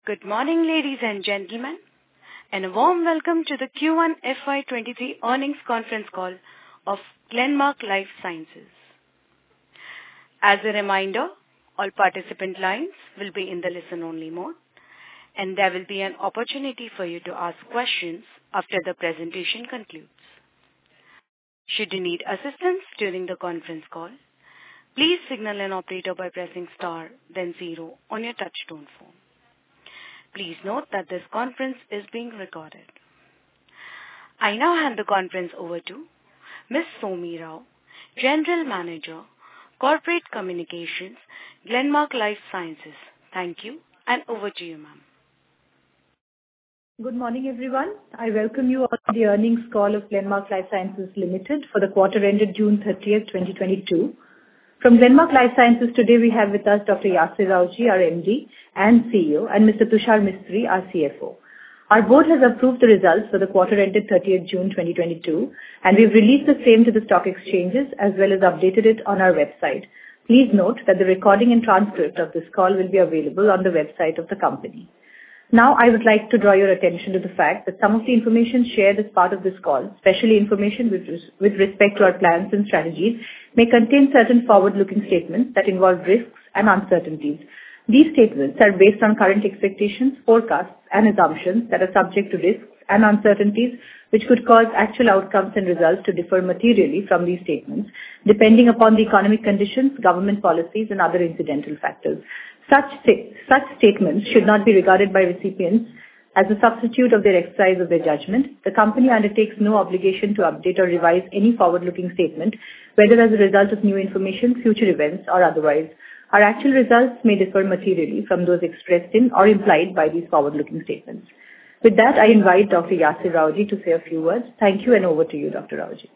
Good morning, ladies and gentlemen, and a warm welcome to the Q1 FY23 earnings conference call of Glenmark Life Sciences. As a reminder, all participant lines will be in the listen-only mode, and there will be an opportunity for you to ask questions after the presentation concludes. Should you need assistance during the conference call, please signal an operator by pressing star, then 0 on your touch-tone phone. Please note that this conference is being recorded. I now hand the conference over to Ms. Soumi Rao, General Manager, Corporate Communications, Glenmark Life Sciences. Thank you, and over to you, ma'am. Good morning, everyone. I welcome you on the earnings call of Glenmark Life Sciences Limited for the quarter ended June 30th, 2022. From Glenmark Life Sciences today we have with us Dr. Yasir Rawjee, our MD and CEO, and Mr. Tushar Mistry, our CFO. Our board has approved the results for the quarter ended 30th June 2022, and we've released the same to the stock exchanges as well as updated it on our website. Please note that the recording and transcript of this call will be available on the website of the company. Now, I would like to draw your attention to the fact that some of the information shared as part of this call, especially information with respect to our plans and strategies, may contain certain forward-looking statements that involve risks and uncertainties. These statements are based on current expectations, forecasts, and assumptions that are subject to risks and uncertainties which could cause actual outcomes and results to differ materially from these statements, depending upon the economic conditions, government policies, and other incidental factors. Such statements should not be regarded by recipients as a substitute of their exercise of their judgment. The company undertakes no obligation to update or revise any forward-looking statement, whether as a result of new information, future events, or otherwise. Our actual results may differ materially from those expressed in or implied by these forward-looking statements. With that, I invite Dr. Yasir Rawjee to say a few words. Thank you, and over to you, Dr. Rawjee.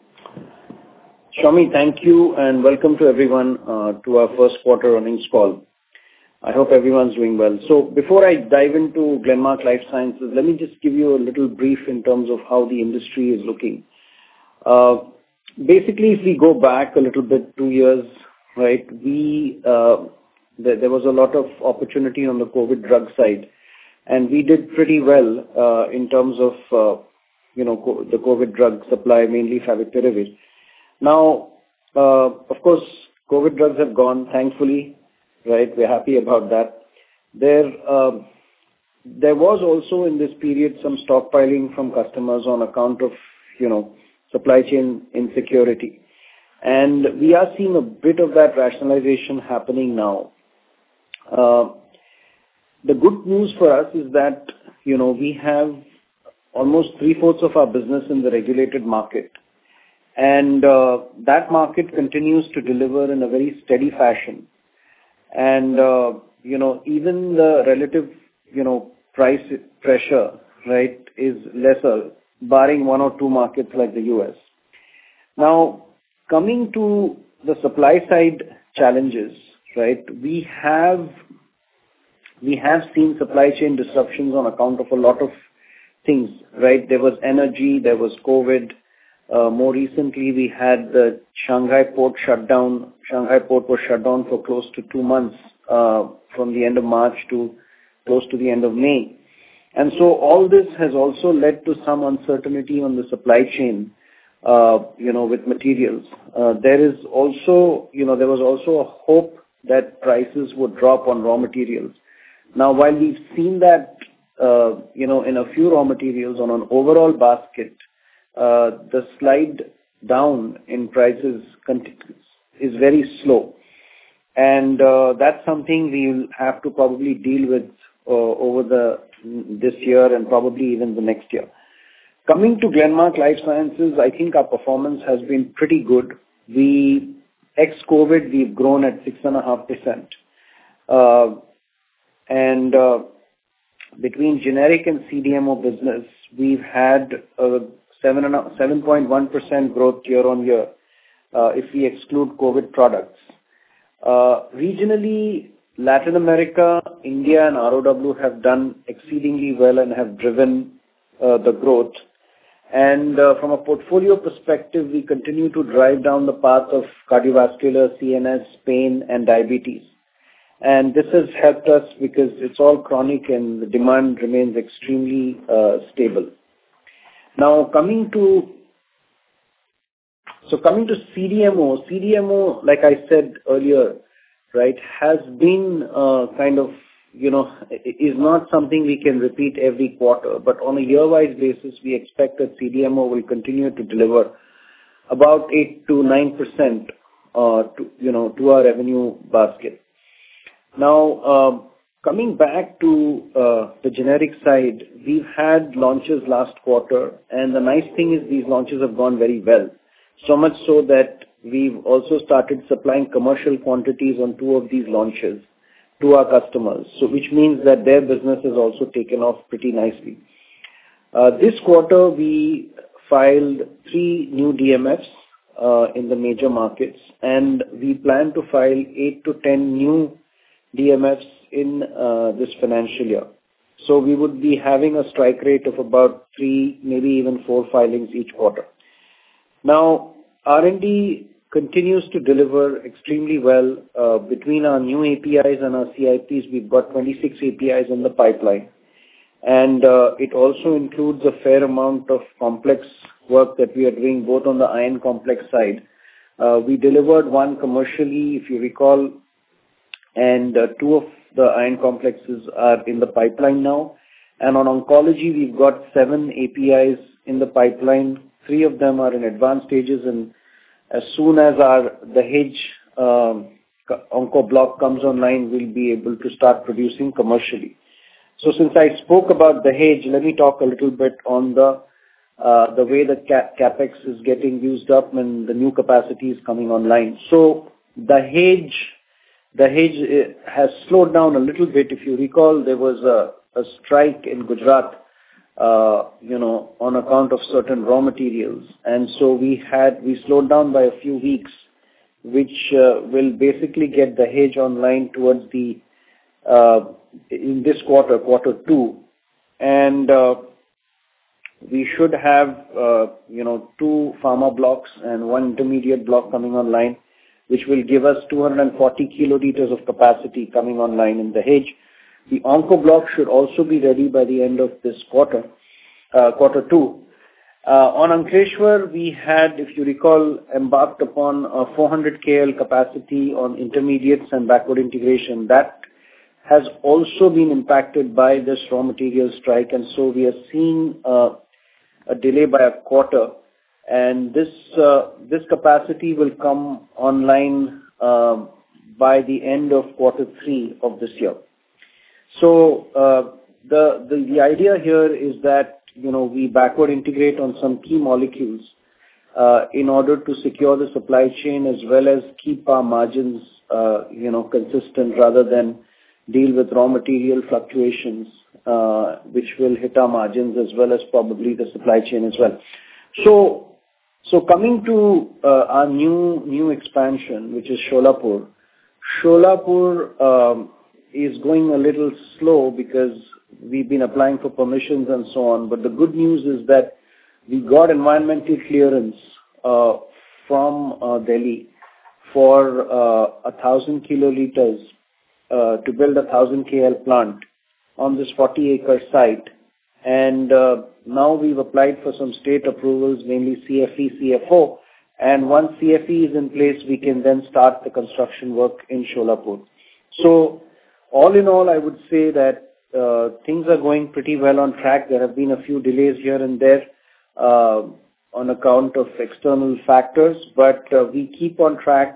Shami, thank you, and welcome to everyone to our first quarter earnings call. I hope everyone's doing well. So before I dive into Glenmark Life Sciences, let me just give you a little brief in terms of how the industry is looking. Basically, if we go back a little bit, 2 years, right, there was a lot of opportunity on the COVID drug side, and we did pretty well in terms of the COVID drug supply, mainly favipiravir. Now, of course, COVID drugs have gone, thankfully. Right, we're happy about that. There was also in this period some stockpiling from customers on account of, supply chain insecurity. And we are seeing a bit of that rationalization happening now. The good news for us is that, we have almost 3/4 of our business in the regulated market. And that market continues to deliver in a very steady fashion. And, even the relative, price pressure, right, is lesser, barring 1 or 2 markets like the US. Now, coming to the supply side challenges, right, we have seen supply chain disruptions on account of a lot of things, right? There was energy, there was COVID. More recently, we had the Shanghai port shutdown. Shanghai port was shut down for close to 2 months, from the end of March to close to the end of May. And so all this has also led to some uncertainty on the supply chain, with materials. There was also a hope that prices would drop on raw materials. Now, while we've seen that, in a few raw materials on an overall basket, the slide down in prices is very slow. And that's something we'll have to probably deal with over this year and probably even the next year. Coming to Glenmark Life Sciences, I think our performance has been pretty good. Ex-COVID, we've grown at 6.5%. And between generic and CDMO business, we've had a 7.1% growth year on year, if we exclude COVID products. Regionally, Latin America, India, and ROW have done exceedingly well and have driven the growth. And from a portfolio perspective, we continue to drive down the path of cardiovascular, CNS, pain, and diabetes. And this has helped us because it's all chronic and the demand remains extremely stable. Now, coming to CDMO, like I said earlier, right, has been is not something we can repeat every quarter, but on a year-wise basis, we expect that CDMO will continue to deliver about 8 to 9% to our revenue basket. Now, coming back to the generic side, we've had launches last quarter, and the nice thing is these launches have gone very well. So much so that we've also started supplying commercial quantities on 2 of these launches to our customers, so which means that their business has also taken off pretty nicely. This quarter, we filed 3 new DMFs in the major markets, and we plan to file 8 to 10 new DMFs in this financial year. So we would be having a strike rate of about 3, maybe even 4 filings each quarter. Now, R&D continues to deliver extremely well. Between our new APIs and our CIPs, we've got 26 APIs in the pipeline. And it also includes a fair amount of complex work that we are doing both on the iron complex side. We delivered 1 commercially, if you recall, and 2 of the iron complexes are in the pipeline now. And on oncology, we've got 7 APIs in the pipeline. 3 of them are in advanced stages, and as soon as the Dahej onco block comes online, we'll be able to start producing commercially. So since I spoke about Dahej, let me talk a little bit on the way the capex is getting used up and the new capacity is coming online. So Dahej has slowed down a little bit. If you recall, there was a strike in Gujarat, on account of certain raw materials. And so we slowed down by a few weeks, which will basically get Dahej online towards in this quarter 2. And we should have, 2 pharma blocks and 1 intermediate block coming online, which will give us 240 kiloliters of capacity coming online in Dahej. The onco block should also be ready by the end of this quarter 2. On Ankleshwar, we had, if you recall, embarked upon a 400 KL capacity on intermediates and backward integration. That has also been impacted by this raw material strike, and so we are seeing a delay by a quarter. And this capacity will come online by the end of quarter 3 of this year. So the idea here is that we backward integrate on some key molecules in order to secure the supply chain as well as keep our margins consistent rather than deal with raw material fluctuations which will hit our margins as well as probably the supply chain as well. So coming to our new expansion, which is Sholapur. Sholapur is going a little slow because we've been applying for permissions and so on. But the good news is that we got environmental clearance from Delhi for 1,000 kiloliters to build a 1,000 KL plant on this 40-acre site. And now we've applied for some state approvals, mainly CFE, CFO. And once CFE is in place, we can then start the construction work in Sholapur. So all in all, I would say that things are going pretty well on track. There have been a few delays here and there on account of external factors, but we keep on track,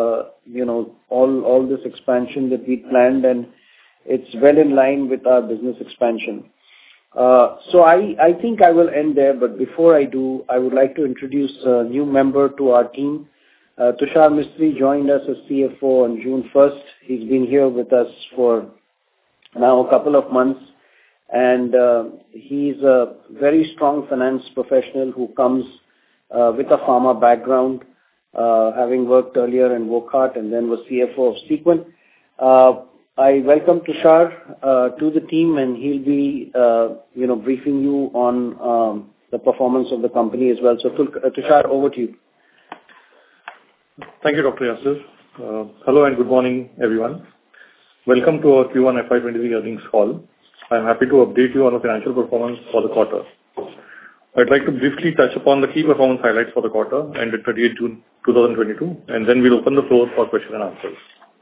all this expansion that we planned, and it's well in line with our business expansion. So I think I will end there, but before I do, I would like to introduce a new member to our team. Tushar Mistry joined us as CFO on June 1st. He's been here with us for now a couple of months, and he's a very strong finance professional who comes with a pharma background, having worked earlier in Wockhardt and then was CFO of Sequent. I welcome Tushar to the team, and he'll be, briefing you on the performance of the company as well. So, Tushar, over to you. Thank you, Dr. Yasir. Hello and good morning, everyone. Welcome to our Q1 FY23 earnings call. I am happy to update you on the financial performance for the quarter. I'd like to briefly touch upon the key performance highlights for the quarter ended 30th June 2022, and then we'll open the floor for question and answers.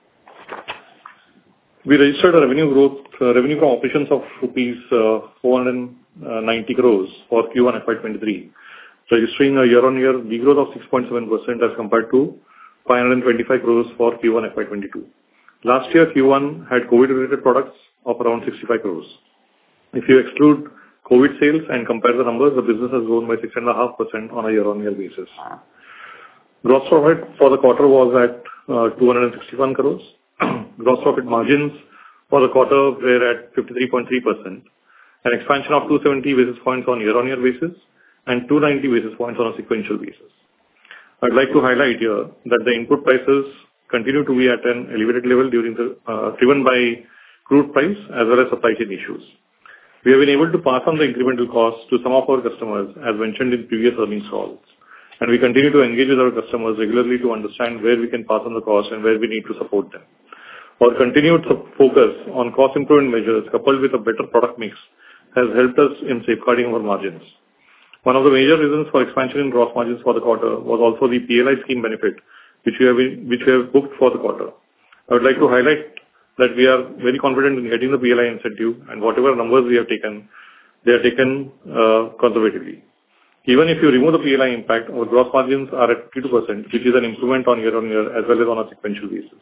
We registered a revenue from operations of rupees 490 crores for Q1 FY23, registering a year-on-year degrowth of 6.7% as compared to 525 crores for Q1 FY22. Last year, Q1 had COVID-related products of around 65 crores. If you exclude COVID sales and compare the numbers, the business has grown by 6.5% on a year-on-year basis. Gross profit for the quarter was at 261 crores. Gross profit margins for the quarter were at 53.3%, an expansion of 270 basis points on year-on-year basis and 290 basis points on a sequential basis. I'd like to highlight here that the input prices continue to be at an elevated level driven by crude price as well as supply chain issues. We have been able to pass on the incremental costs to some of our customers, as mentioned in previous earnings calls, and we continue to engage with our customers regularly to understand where we can pass on the cost and where we need to support them. Our continued focus on cost improvement measures coupled with a better product mix has helped us in safeguarding our margins. One of the major reasons for expansion in gross margins for the quarter was also the PLI scheme benefit, which we have booked for the quarter. I would like to highlight that we are very confident in getting the PLI incentive, and whatever numbers we have taken, they are taken conservatively. Even if you remove the PLI impact, our gross margins are at 52%, which is an improvement on year-on-year as well as on a sequential basis.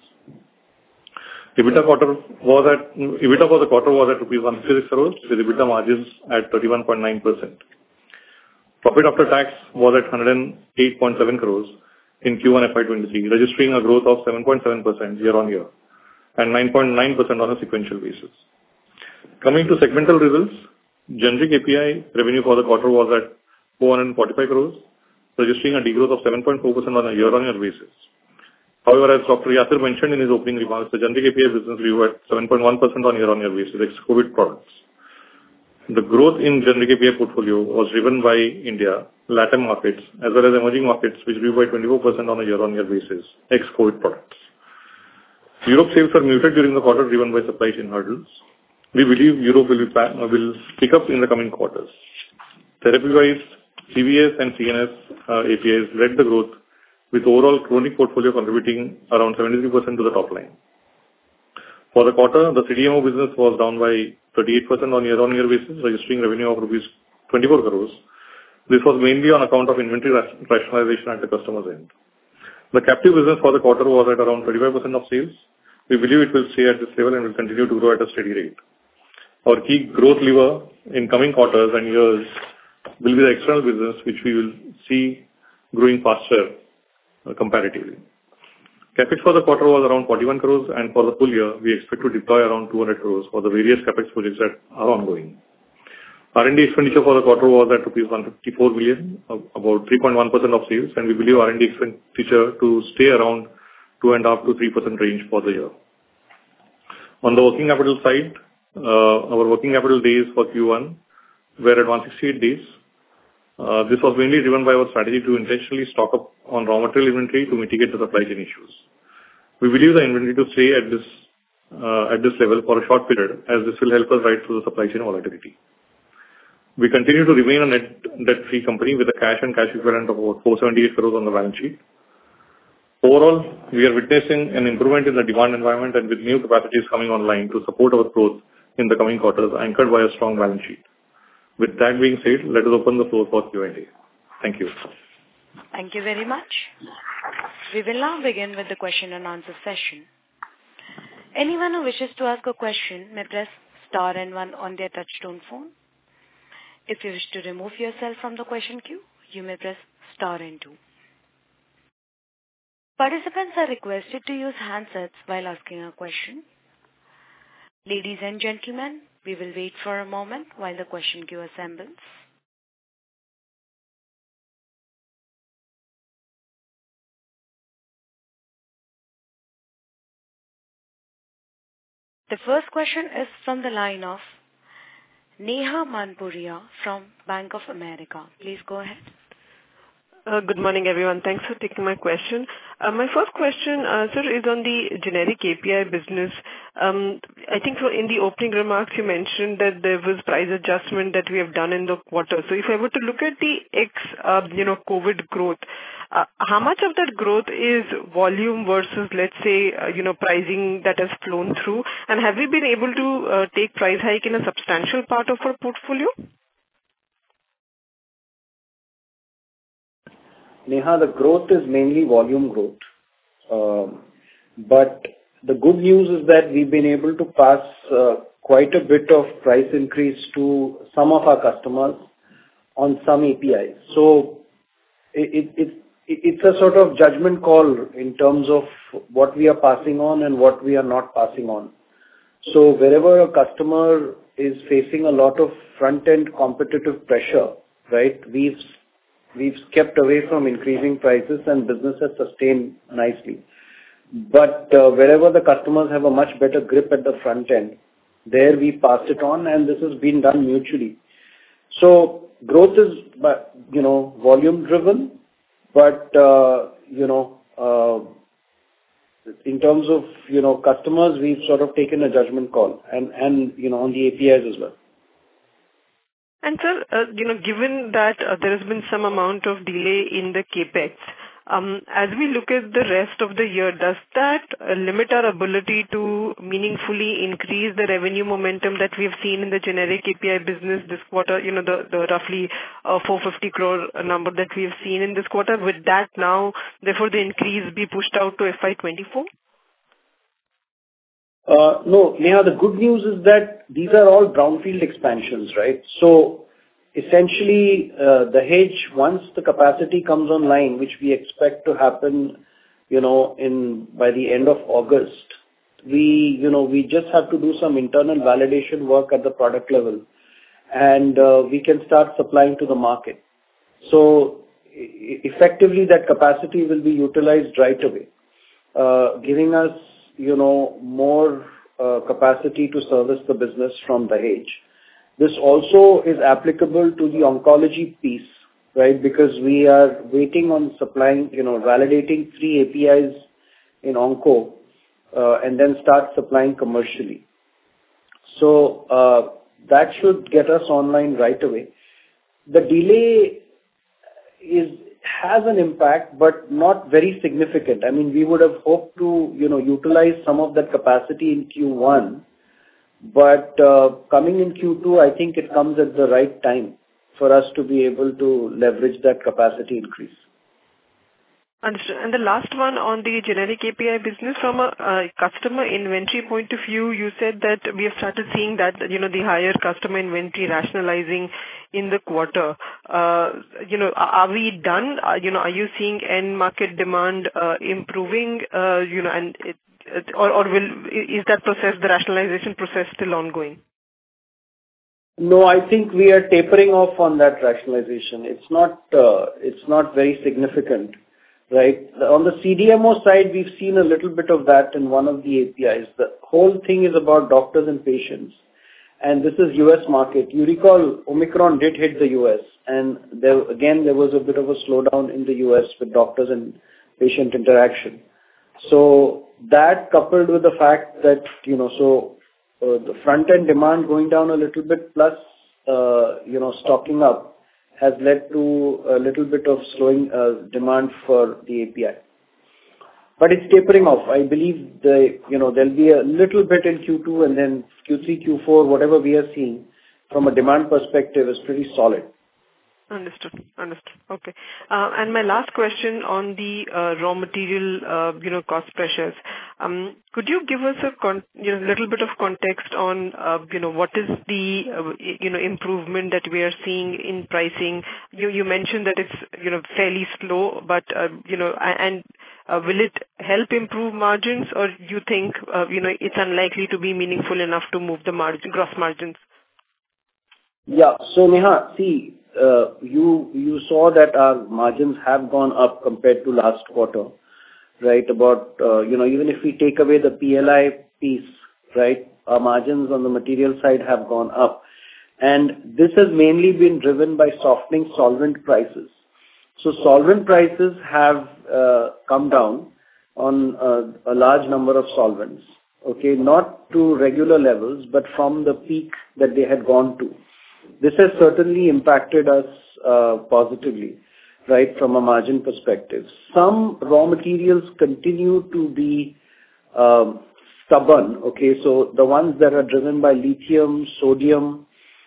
EBITDA for the quarter was at rupees 156 crores, with EBITDA margins at 31.9%. Profit after tax was at 108.7 crores in Q1 FY23, registering a growth of 7.7% year-on-year and 9.9% on a sequential basis. Coming to segmental results, generic API revenue for the quarter was at 445 crores, registering a degrowth of 7.4% on a year-on-year basis. However, as Dr. Yasir mentioned in his opening remarks, the generic API business grew at 7.1% on year-on-year basis, ex-COVID products. The growth in generic API portfolio was driven by India, Latin markets, as well as emerging markets, which grew by 24% on a year-on-year basis, ex-COVID products. Europe sales are muted during the quarter, driven by supply chain hurdles. We believe Europe will pick up in the coming quarters. Therapy-wise, CVS and CNS APIs led the growth, with overall chronic portfolio contributing around 73% to the top line. For the quarter, the CDMO business was down by 38% on year-on-year basis, registering revenue of rupees 24 crores. This was mainly on account of inventory rationalization at the customer's end. The captive business for the quarter was at around 35% of sales. We believe it will stay at this level and will continue to grow at a steady rate. Our key growth lever in coming quarters and years will be the external business, which we will see growing faster comparatively. CapEx for the quarter was around 41 crores, and for the full year, we expect to deploy around 200 crores for the various CapEx projects that are ongoing. R&D expenditure for the quarter was at rupees 154 million, about 3.1% of sales, and we believe R&D expenditure to stay around 2.5% to 3% range for the year. On the working capital side, our working capital days for Q1 were at 168 days. This was mainly driven by our strategy to intentionally stock up on raw material inventory to mitigate the supply chain issues. We believe the inventory to stay at this level for a short period, as this will help us ride through the supply chain volatility. We continue to remain a net debt-free company with a cash and cash equivalent of about 478 crores on the balance sheet. Overall, we are witnessing an improvement in the demand environment and with new capacities coming online to support our growth in the coming quarters, anchored by a strong balance sheet. With that being said, let us open the floor for Q&A. Thank you. Thank you very much. We will now begin with the question and answer session. Anyone who wishes to ask a question may press star and one on their touchtone phone. If you wish to remove yourself from the question queue, you may press star and two. Participants are requested to use handsets while asking a question. Ladies and gentlemen, we will wait for a moment while the question queue assembles. The first question is from the line of Neha Manpuria from Bank of America. Please go ahead. Good morning, everyone. Thanks for taking my question. My first question, sir, is on the generic API business. I think in the opening remarks, you mentioned that there was price adjustment that we have done in the quarter. So if I were to look at the COVID growth, how much of that growth is volume versus, let's say, pricing that has flown through? And have we been able to take price hike in a substantial part of our portfolio? Neha, the growth is mainly volume growth. But the good news is that we've been able to pass quite a bit of price increase to some of our customers on some APIs. So it's a sort of judgment call in terms of what we are passing on and what we are not passing on. So wherever a customer is facing a lot of front-end competitive pressure, right, we've kept away from increasing prices and business has sustained nicely. But wherever the customers have a much better grip at the front end, there we pass it on, and this has been done mutually. So growth is, volume driven, but in terms of customers, we've sort of taken a judgment call, and on the APIs as well. And sir, given that there has been some amount of delay in the capex, as we look at the rest of the year, does that limit our ability to meaningfully increase the revenue momentum that we've seen in the generic API business this quarter? The roughly 450 crore number that we've seen in this quarter. Would that now, therefore, the increase be pushed out to FY24? No, Neha, the good news is that these are all brownfield expansions, right? So essentially, Dahej, once the capacity comes online, which we expect to happen, by the end of August, we just have to do some internal validation work at the product level, and we can start supplying to the market. So effectively, that capacity will be utilized right away, giving us more capacity to service the business from Dahej. This also is applicable to the oncology piece, right? Because we are waiting on supplying, validating 3 APIs in onco, and then start supplying commercially. So that should get us online right away. The delay has an impact, but not very significant. I mean, we would have hoped to, utilize some of that capacity in Q1, but coming in Q2, I think it comes at the right time for us to be able to leverage that capacity increase. Understood. And the last one on the generic API business, from a customer inventory point of view, you said that we have started seeing that, the higher customer inventory rationalizing in the quarter. Are we done? Are you seeing end market demand improving, and is that process, the rationalization process, still ongoing? No, I think we are tapering off on that rationalization. It's not very significant. Right. On the CDMO side, we've seen a little bit of that in one of the APIs. The whole thing is about doctors and patients, and this is US market. You recall, Omicron did hit the US, and there was a bit of a slowdown in the US with doctors and patient interaction. So that, coupled with the fact that, the front-end demand going down a little bit, plus, stocking up, has led to a little bit of slowing demand for the API. But it's tapering off. I believe there'll be a little bit in Q2, and then Q3, Q4, whatever we are seeing from a demand perspective is pretty solid. Understood. Okay. And my last question on the raw material, cost pressures. Could you give us a little bit of context on, what is the, improvement that we are seeing in pricing? You mentioned that it's, fairly slow, but, will it help improve margins, or you think, it's unlikely to be meaningful enough to move the gross margins? Yeah. So Neha, see, you saw that our margins have gone up compared to last quarter, right? About, even if we take away the PLI piece, right, our margins on the material side have gone up. And this has mainly been driven by softening solvent prices. So solvent prices have come down on a large number of solvents, okay, not to regular levels, but from the peak that they had gone to. This has certainly impacted us positively, right, from a margin perspective. Some raw materials continue to be stubborn, okay, so the ones that are driven by lithium, sodium,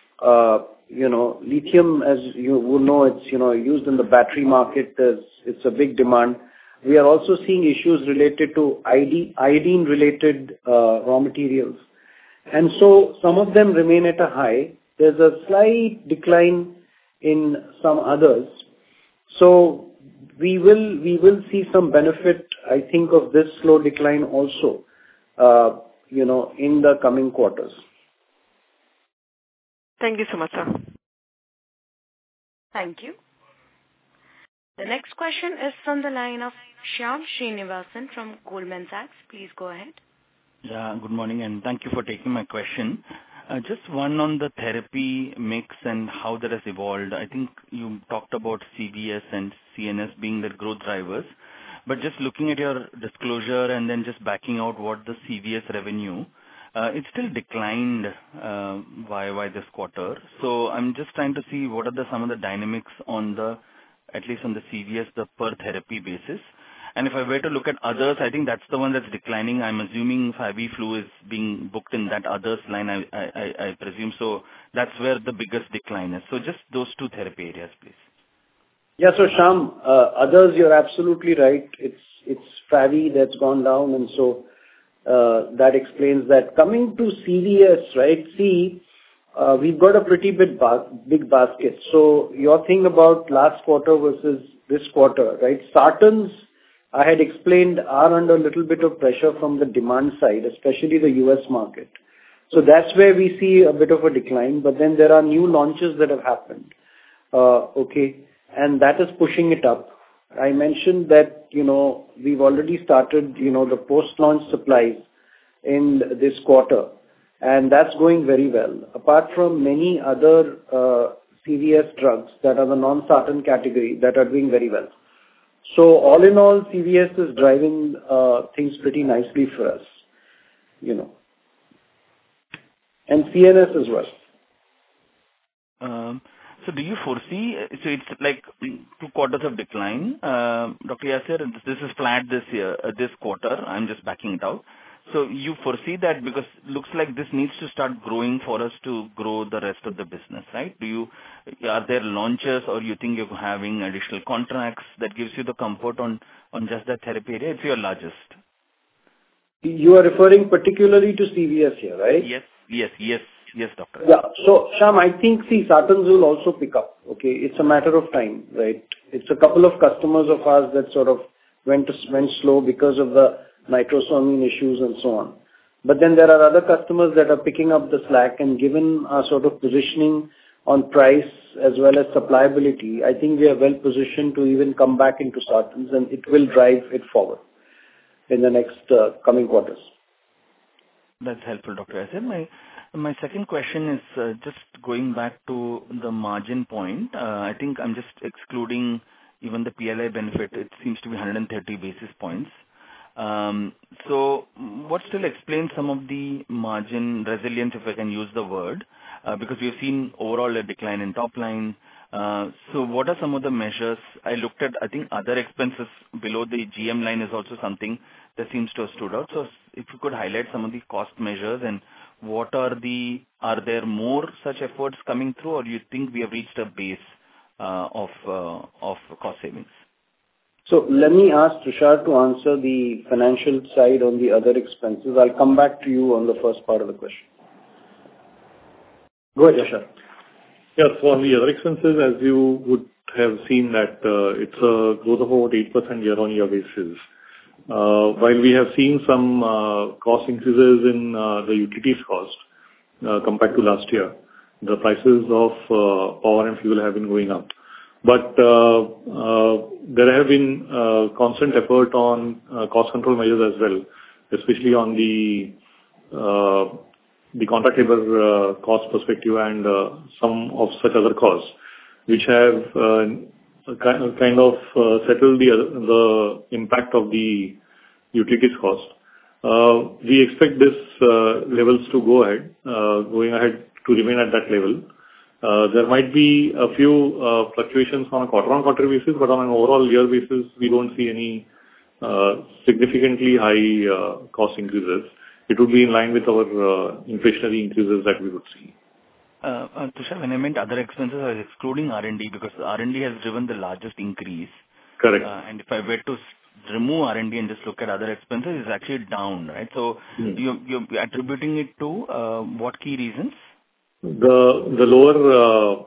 lithium, as you would know, it's, used in the battery market. It's a big demand. We are also seeing issues related to iodine-related raw materials. And so some of them remain at a high. There's a slight decline in some others. So we will see some benefit, I think, of this slow decline also, in the coming quarters. Thank you so much, sir. Thank you. The next question is from the line of Shyam Srinivasan from Goldman Sachs. Please go ahead. Yeah, good morning, and thank you for taking my question. Just one on the therapy mix and how that has evolved. I think you talked about CVS and CNS being the growth drivers, but just looking at your disclosure and then just backing out what the CVS revenue, it still declined YY this quarter. So I'm just trying to see what are some of the dynamics at least on the CVS, the per therapy basis. And if I were to look at others, I think that's the one that's declining. I'm assuming FabiFlu is being booked in that others line, I presume. So that's where the biggest decline is. So just those two therapy areas, please. Yeah, so Shyam, others, you're absolutely right. It's Favi that's gone down, and so that explains that. Coming to CVS, right? See, we've got a pretty big basket. So your thing about last quarter versus this quarter, right? Sartans, I had explained, are under a little bit of pressure from the demand side, especially the US market. So that's where we see a bit of a decline. But then there are new launches that have happened, okay, and that is pushing it up. I mentioned that, we've already started, the post-launch supplies in this quarter, and that's going very well. Apart from many other CVS drugs that are the non-sartan category that are doing very well. So all in all, CVS is driving things pretty nicely for us, and CNS as well. So do you foresee, so it's like 2 quarters of decline, Dr. Yasir, this is flat this quarter, I'm just backing it out. So you foresee that because looks like this needs to start growing for us to grow the rest of the business, right? Are there launches or you think you're having additional contracts that gives you the comfort on just that therapy area? It's your largest. You are referring particularly to CVS here, right? Yes, doctor. Yeah. So, Shyam, I think, sartans will also pick up, okay? It's a matter of time, right? It's a couple of customers of ours that sort of went slow because of the nitrosamine issues and so on. But then there are other customers that are picking up the slack, and given our sort of positioning on price as well as supplyability, I think we are well positioned to even come back into sartans, and it will drive it forward in the next coming quarters. That's helpful, Dr. Yasir. My second question is just going back to the margin point. I think I'm just excluding even the PLI benefit. It seems to be 130 basis points. So what still explains some of the margin resilience, if I can use the word, because we've seen overall a decline in top line. So what are some of the measures? I looked at, I think other expenses below the GM line is also something that seems to have stood out. So if you could highlight some of the cost measures and are there more such efforts coming through, or do you think we have reached a base of cost savings? So let me ask Tushar to answer the financial side on the other expenses. I'll come back to you on the first part of the question. Go ahead, Tushar. Yes, so on the other expenses, as you would have seen that it's a growth of about 8% year-on-year basis. While we have seen some cost increases in the utilities cost compared to last year, the prices of power and fuel have been going up. But there have been constant effort on cost control measures as well, especially on the contract labor cost perspective and some of such other costs, which have kind of settle the impact of the utilities cost. We expect this levels to going ahead to remain at that level. There might be a few fluctuations on a quarter-on-quarter basis, but on an overall year basis, we don't see any significantly high cost increases. It would be in line with our inflationary increases that we would see. Tushar, when I meant other expenses, I was excluding R&D because R&D has driven the largest increase. Correct. And if I were to remove R&D and just look at other expenses, it's actually down, right? So you're attributing it to what key reasons? The lower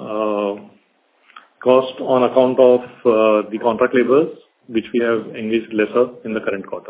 cost on account of the contract laborers, which we have engaged lesser in the current quarter.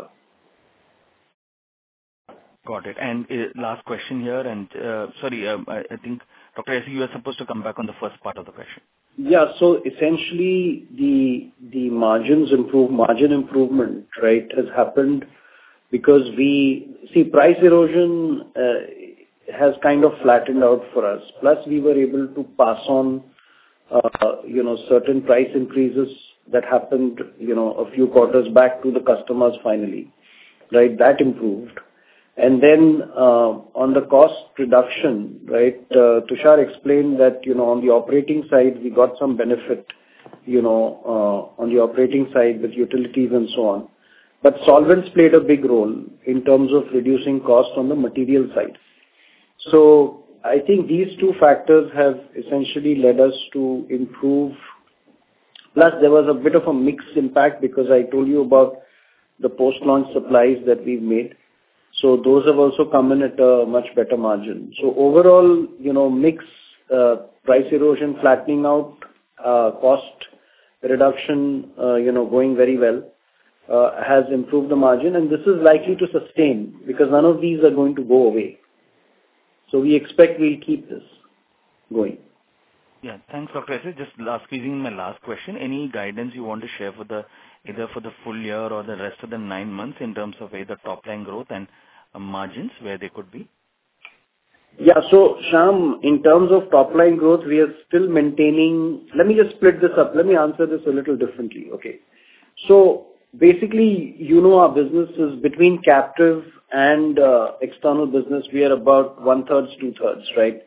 Got it. And last question here, and sorry, I think Dr. S, you were supposed to come back on the first part of the question. Yeah. So essentially, the margin improvement, right, has happened because we see price erosion has kind of flattened out for us. Plus, we were able to pass on, certain price increases that happened, a few quarters back to the customers finally, right? That improved. And then on the cost reduction, right, Tushar explained that, on the operating side, we got some benefit, on the operating side with utilities and so on. But solvents played a big role in terms of reducing cost on the material side. So I think these two factors have essentially led us to improve. Plus, there was a bit of a mixed impact because I told you about the post-launch supplies that we've made. So those have also come in at a much better margin. So overall, mix, price erosion flattening out, cost reduction, going very well, has improved the margin. And this is likely to sustain because none of these are going to go away. So we expect we'll keep this going. Yeah. Thanks, Dr. S. Just squeezing my last question. Any guidance you want to share either for the full year or the rest of the 9 months in terms of either top line growth and margins, where they could be? Yeah. So, Shyam, in terms of top line growth, we are still maintaining. Let me just split this up. Let me answer this a little differently. Okay. So basically, our business is between captive and external business. We are about 1/3, 2/3, right?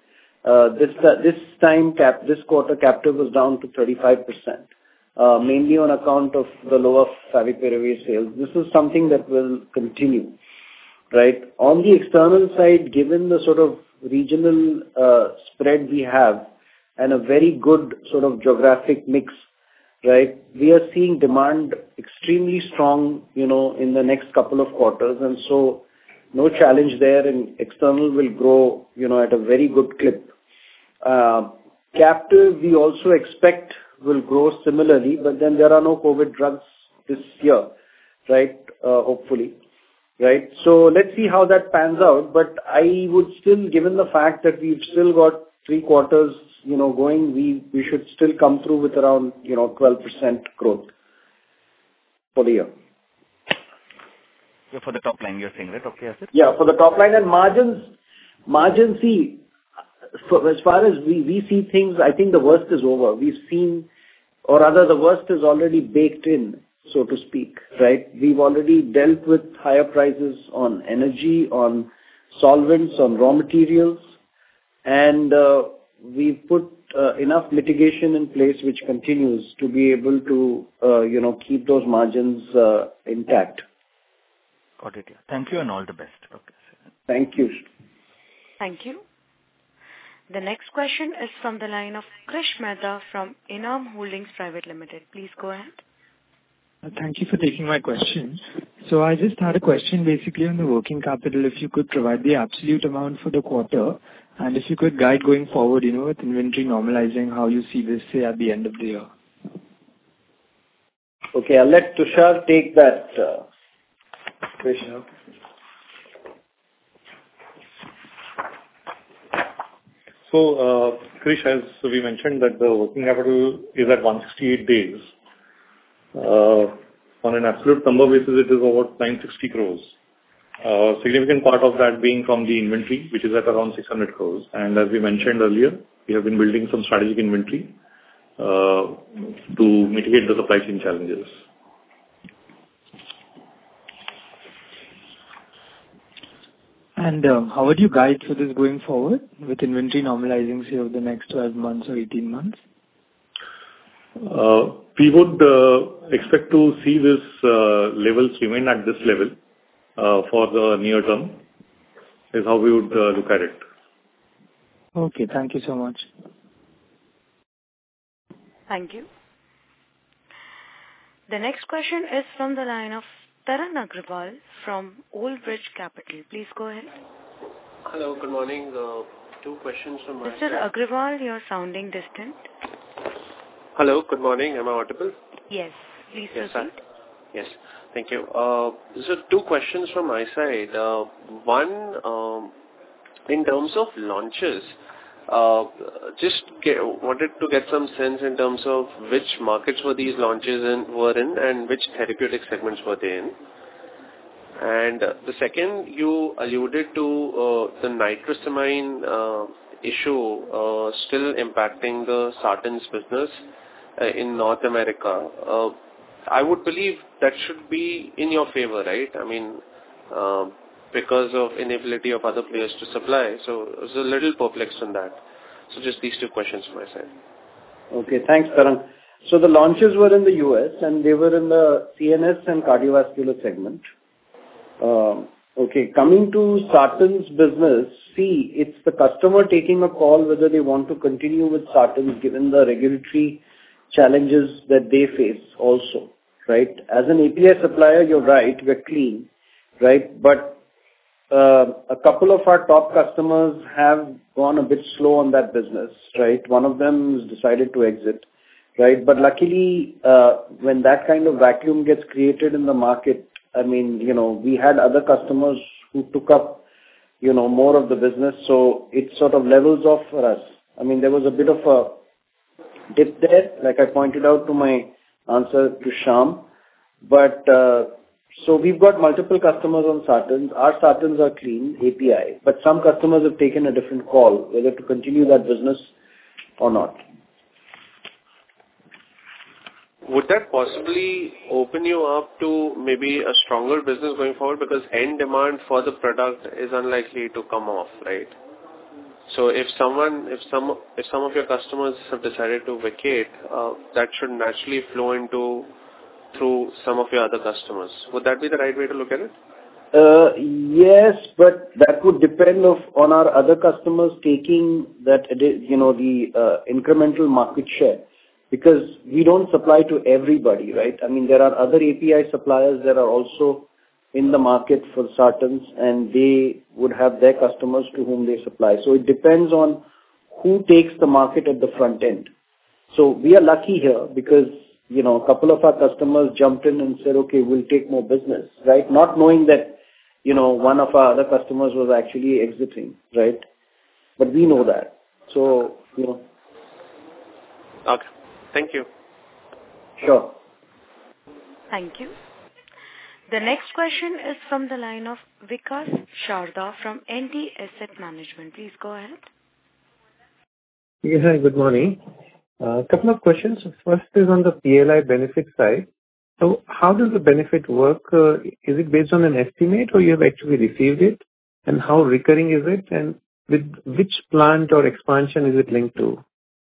This quarter, captive was down to 35%, mainly on account of the lower favipiravir sales. This is something that will continue, right? On the external side, given the sort of regional spread we have and a very good sort of geographic mix, right, we are seeing demand extremely strong, in the next couple of quarters. And so no challenge there, and external will grow, at a very good clip. Captive, we also expect will grow similarly, but then there are no COVID drugs this year, right? Hopefully, right? So let's see how that pans out. But I would still, given the fact that we've still got 3 quarters, going, we should still come through with around, 12% growth for the year. So for the top line, you're saying, right? Okay, Asif? Yeah, for the top line and margins, see, as far as we see things, I think the worst is over. We've seen, or rather the worst is already baked in, so to speak, right? We've already dealt with higher prices on energy, on solvents, on raw materials, and we've put enough mitigation in place which continues to be able to, keep those margins intact. Got it. Yeah. Thank you and all the best. Okay. Thank you. Thank you. The next question is from the line of Krish Mehta from Enam Holdings Private Limited. Please go ahead. Thank you for taking my question. So I just had a question basically on the working capital. If you could provide the absolute amount for the quarter, and if you could guide going forward, with inventory normalizing, how you see this, say, at the end of the year. Okay, I'll let Tushar take that question. So, Krish, as we mentioned that the working capital is at 168 days. On an absolute number basis, it is about 960 crores. Significant part of that being from the inventory, which is at around 600 crores. And as we mentioned earlier, we have been building some strategic inventory to mitigate the supply chain challenges. And how would you guide for this going forward with inventory normalizing, say, over the next 12 months or 18 months? We would expect to see this levels remain at this level for the near term, is how we would look at it. Okay, thank you so much. Thank you. The next question is from the line of Taran Agrawal from Old Bridge Capital. Please go ahead. Hello, good morning. Two questions from my Mr. side. Agrawal, you're sounding distant. Hello, good morning. Am I audible? Yes, please Yes, proceed. Yes, thank you. So two questions from my side. One, in terms of launches, wanted to get some sense in terms of which markets were these launches were in and which therapeutic segments were they in. And the second, you alluded to the nitrosamine issue still impacting the sartans business in North America. I would believe that should be in your favor, right? I mean, because of inability of other players to supply. So I was a little perplexed on that. So just these two questions from my side. Okay, thanks, Taran. So the launches were in the US and they were in the CNS and cardiovascular segment. Okay, coming to sartans business, see, it's the customer taking a call whether they want to continue with sartans given the regulatory challenges that they face also, right? As an API supplier, you're right, we're clean, right? But a couple of our top customers have gone a bit slow on that business, right? One of them has decided to exit, right? But luckily, when that kind of vacuum gets created in the market, I mean, we had other customers who took up, more of the business. So it sort of levels off for us. I mean, there was a bit of a dip there, like I pointed out to my answer to Shyam. But so we've got multiple customers on sartans. Our sartans are clean, API, but some customers have taken a different call, whether to continue that business or not. Would that possibly open you up to maybe a stronger business going forward? Because end demand for the product is unlikely to come off, right? So if some of your customers have decided to vacate, that should naturally flow through some of your other customers. Would that be the right way to look at it? Yes, but that would depend on our other customers taking that, the incremental market share, because we don't supply to everybody, right? I mean, there are other API suppliers that are also in the market for sartans, and they would have their customers to whom they supply. So it depends on who takes the market at the front end. So we are lucky here because, a couple of our customers jumped in and said, okay, we'll take more business, right? Not knowing that, one of our other customers was actually exiting, right? But we know that. So, Okay. Thank you. Sure. Thank you. The next question is from the line of Vikas Sharda from ND Asset Management. Please go ahead. Yes, hi, good morning. A couple of questions. First is on the PLI benefit side. So how does the benefit work? Is it based on an estimate or you have actually received it? And how recurring is it? And with which plant or expansion is it linked to?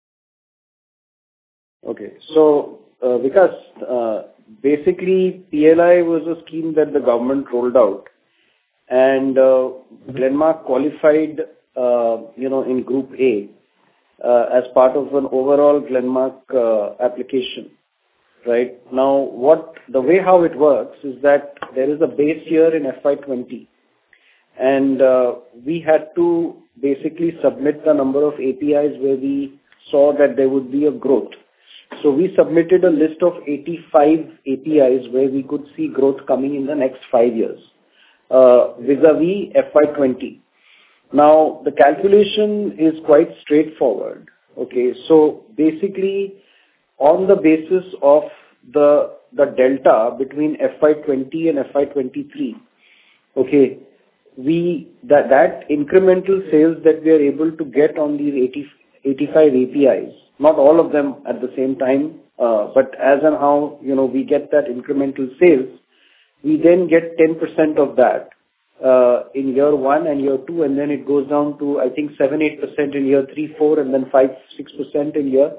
Okay. So, Vikas, basically, PLI was a scheme that the government rolled out. And Glenmark qualified, in Group A as part of an overall Glenmark application, right? Now, how it works is that there is a base year in FY20. And we had to basically submit the number of APIs where we saw that there would be a growth. So we submitted a list of 85 APIs where we could see growth coming in the next 5 years, vis-a-vis FY20. Now, the calculation is quite straightforward. Okay, so basically, on the basis of the delta between FY20 and FY23, okay, that incremental sales that we are able to get on these 85 APIs, not all of them at the same time, but as and how, we get that incremental sales, we then get 10% of that in year 1 and year 2, and then it goes down to, I think, 7-8% in year 3, 4, and then 5-6% in year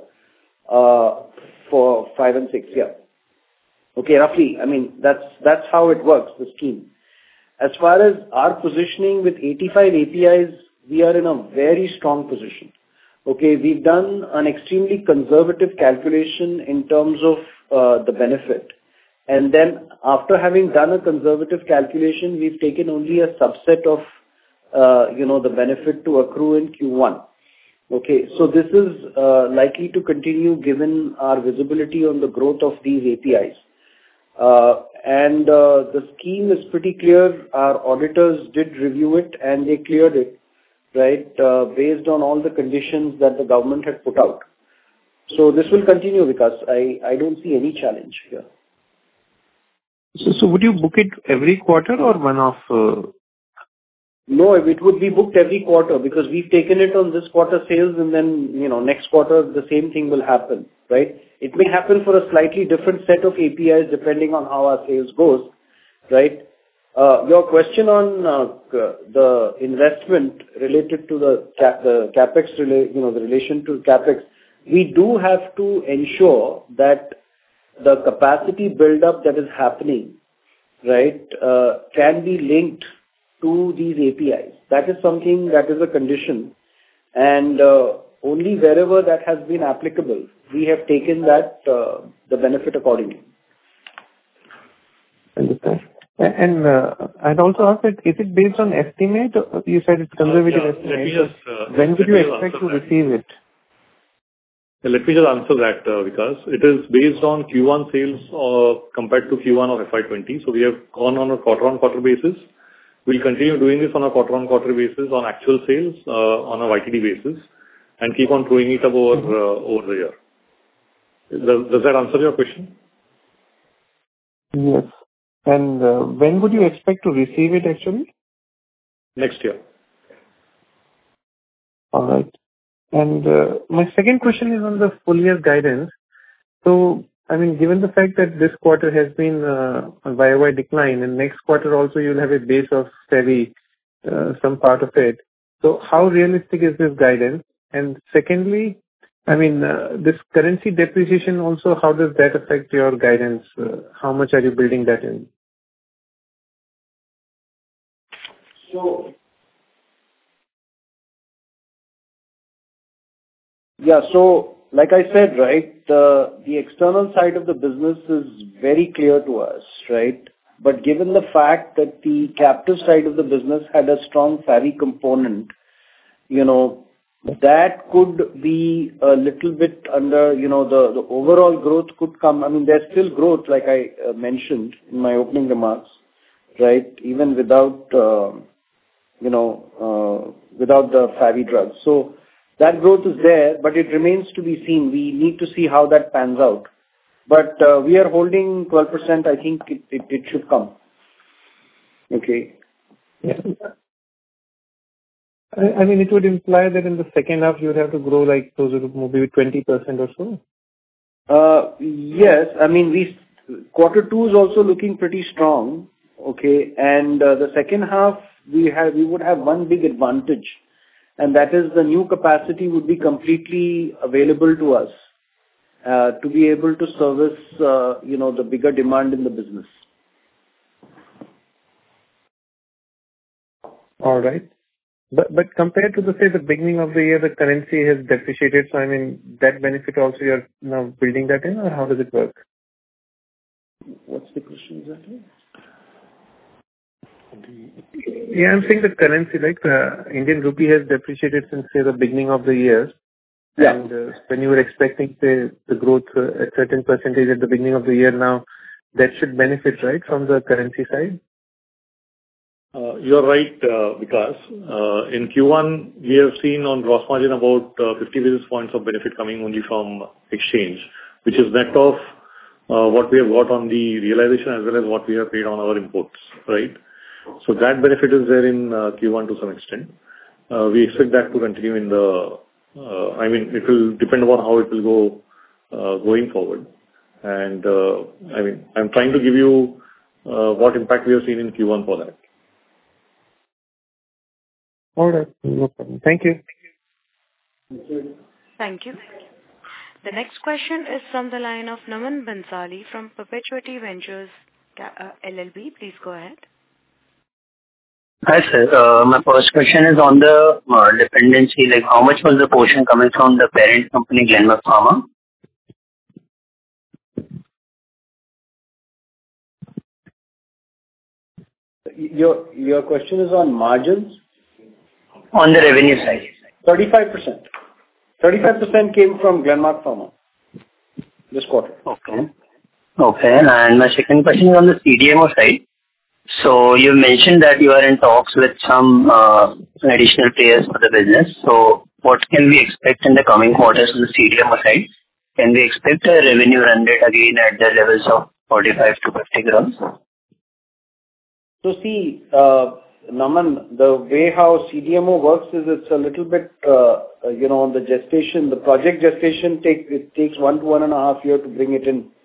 4, 5, and 6. Yeah. Okay, roughly. I mean, that's how it works, the scheme. As far as our positioning with 85 APIs, we are in a very strong position. Okay, we've done an extremely conservative calculation in terms of the benefit. And then after having done a conservative calculation, we've taken only a subset of, the benefit to accrue in Q1. Okay, so this is likely to continue given our visibility on the growth of these APIs. And the scheme is pretty clear. Our auditors did review it and they cleared it, right, based on all the conditions that the government had put out. So this will continue because I don't see any challenge here. So would you book it every quarter or one-off? No, it would be booked every quarter because we've taken it on this quarter sales and then, next quarter the same thing will happen, right? It may happen for a slightly different set of APIs depending on how our sales goes, right? Your question on the investment related to the capex, the relation to capex, we do have to ensure that the capacity build-up that is happening, right, can be linked to these APIs. That is something that is a condition, and only wherever that has been applicable, we have taken that the benefit accordingly. Understand. And I'd also ask that, is it based on estimate? You said it's conservative estimate. When would you expect to receive it? Let me just answer that, because it is based on Q1 sales compared to Q1 of FY20. So we have gone on a quarter-on-quarter basis. We'll continue doing this on a quarter-on-quarter basis on actual sales on a YTD basis and keep on doing it over the year. Does that answer your question? Yes. And when would you expect to receive it actually? Next year. All right. And my second question is on the full year guidance. So, I mean, given the fact that this quarter has been a YOY decline, and next quarter also you'll have a base of steady, some part of it. So how realistic is this guidance? And secondly, I mean, this currency depreciation also, how does that affect your guidance? How much are you building that in? So like I said, right, the external side of the business is very clear to us, right? But given the fact that the captive side of the business had a strong FAVI component, that could be a little bit under, the overall growth could come. I mean, there's still growth, like I mentioned in my opening remarks, right? Even without, without the FAVI drugs. So that growth is there, but it remains to be seen. We need to see how that pans out. But we are holding 12%. I think it should come. Okay. Yeah. I mean, it would imply that in the second half you would have to grow like closer to maybe 20% or so. Yes. I mean, quarter 2 is also looking pretty strong. Okay. And the second half, we would have one big advantage. And that is the new capacity would be completely available to us to be able to service, the bigger demand in the business. All right. But compared to the beginning of the year, the currency has depreciated. So, I mean, that benefit also you're now building that in, or how does it work? What's the question exactly? Yeah, I'm saying the currency, like the Indian rupee has depreciated since, say, the beginning of the year. Yeah. And when you were expecting, say, the growth at certain percentage at the beginning of the year now, that should benefit, right, from the currency side? You're right, because in Q1, we have seen on gross margin about 50 basis points of benefit coming only from exchange, which is net of what we have got on the realization as well as what we have paid on our imports, right? So that benefit is there in Q1 to some extent. We expect that to continue in the I mean, it will depend on how it will go going forward. And I mean, I'm trying to give you what impact we have seen in Q1 for that. All right. No problem. Thank you. Thank you. The next question is from the line of Naman Bansali from Perpetuity Ventures LLP. Please go ahead. Hi, sir. My first question is on the dependency. Like, how much was the portion coming from the parent company, Glenmark Pharma? Your question is on margins? On the revenue side. 35%. 35% came from Glenmark Pharma this quarter. Okay. And my second question is on the CDMO side. So you mentioned that you are in talks with some additional players for the business. So what can we expect in the coming quarters on the CDMO side? Can we expect a revenue run rate again at the levels of 45 to 50 crores? So see, Naman, the way how CDMO works is it's a little bit, on the gestation, the project gestation takes 1 to 1.5 years to bring it in.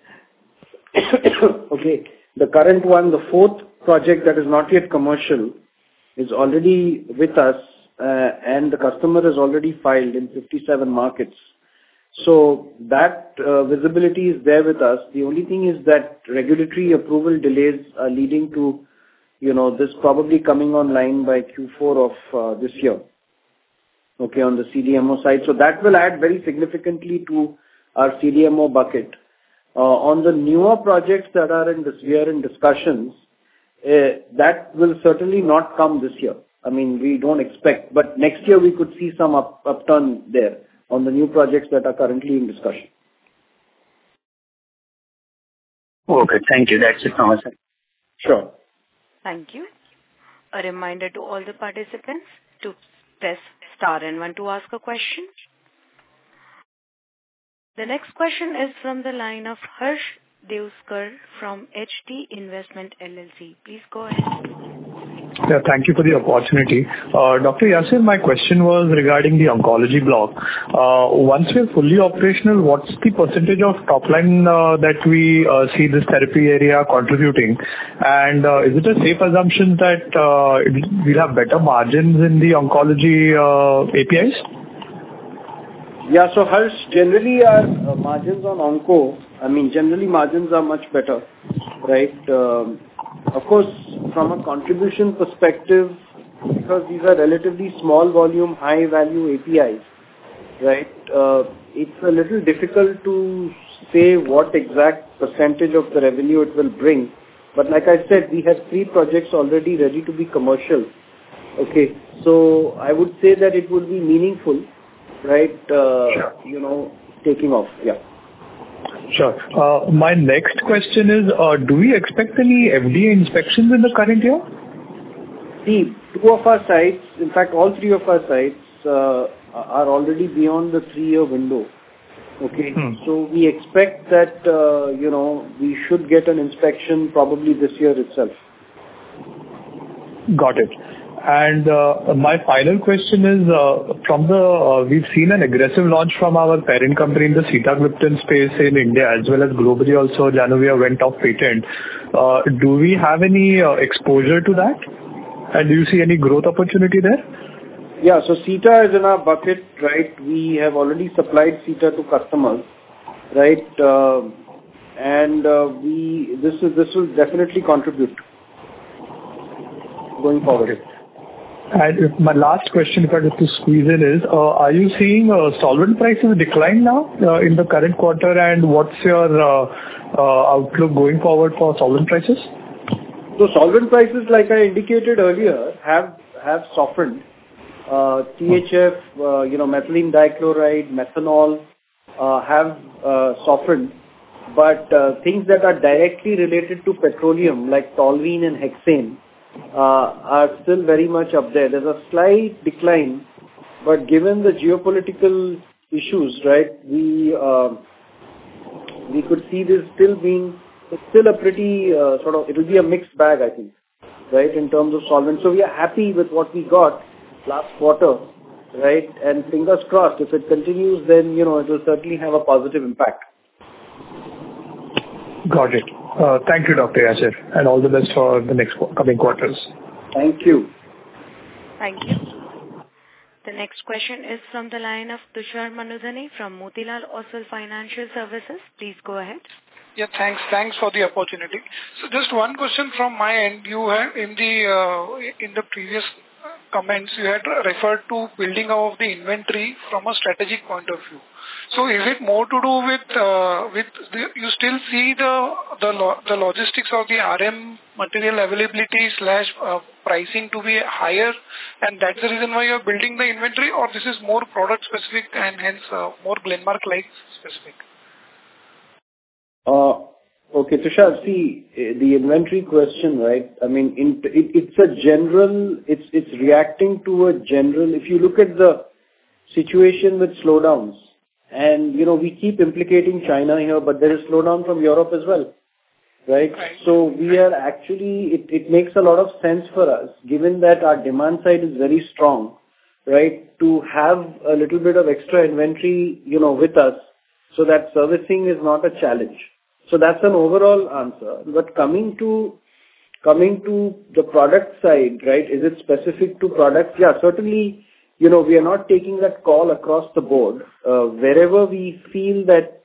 Okay. The current one, the fourth project that is not yet commercial, is already with us, and the customer has already filed in 57 markets. So that visibility is there with us. The only thing is that regulatory approval delays are leading to this probably coming online by Q4 of this year, okay, on the CDMO side. So that will add very significantly to our CDMO bucket. On the newer projects that we are in discussions, that will certainly not come this year. I mean, we don't expect, but next year we could see some upturn there on the new projects that are currently in discussion. Okay, thank you. That's it from my side. Sure. Thank you. A reminder to all the participants to press star and 1 to ask a question. The next question is from the line of Harsh Devskar from HT Investment LLC. Please go ahead. Yeah, thank you for the opportunity. Dr. Yasir, my question was regarding the oncology block. Once we are fully operational, what's the percentage of top line that we see this therapy area contributing? And is it a safe assumption that we'll have better margins in the oncology APIs? Yeah, so Harsh, generally our margins on onco, generally margins are much better, right? Of course, from a contribution perspective, because these are relatively small volume, high value APIs, right? It's a little difficult to say what exact percentage of the revenue it will bring. But like I said, we have 3 projects already ready to be commercial. Okay, so I would say that it would be meaningful, right? Taking off, yeah. Sure. My next question is, do we expect any FDA inspections in the current year? See, 2 of our sites, in fact, all 3 of our sites are already beyond the 3-year window. Okay, so we expect that, we should get an inspection probably this year itself. Got it. And my final question is, we've seen an aggressive launch from our parent company in the sitagliptin space in India as well as globally also. Januvia went off patent. Do we have any exposure to that? And do you see any growth opportunity there? Yeah, so Sita is in our bucket, right? We have already supplied Sita to customers, right? And this will definitely contribute going forward. Okay. And my last question, if I get to squeeze in, is, are you seeing solvent prices decline now in the current quarter, and what's your outlook going forward for solvent prices? So solvent prices, like I indicated earlier, have softened. THF, methylene dichloride, methanol have softened, but things that are directly related to petroleum, like toluene and hexane, are still very much up there. There's a slight decline, but given the geopolitical issues, right, we could see this still a pretty it will be a mixed bag, I think, right, in terms of solvents. So we are happy with what we got last quarter, right? And fingers crossed, if it continues, then, it will certainly have a positive impact. Got it. Thank you, Dr. Yasir, and all the best for the next coming quarters. Thank you. Thank you. The next question is from the line of Tushar Manudhane from Motilal Oswal Financial Services. Please go ahead. Yeah, thanks for the opportunity. So just one question from my end. You have in the previous comments, you had referred to building of the inventory from a strategic point of view. So is it more to do with you still see the logistics of the RM material availability / pricing to be higher, and that's the reason why you're building the inventory, or this is more product specific and hence more Glenmark like specific? Okay, Tushar, see, the inventory question, right? I mean, it's a general, it's reacting to a general, if you look at the situation with slowdowns, and, we keep implicating China here, but there is slowdown from Europe as well, right? So we are actually, it makes a lot of sense for us, given that our demand side is very strong, right, to have a little bit of extra inventory, with us, so that servicing is not a challenge. So that's an overall answer. But coming to the product side, right, is it specific to products? Yeah, certainly, we are not taking that call across the board. Wherever we feel that,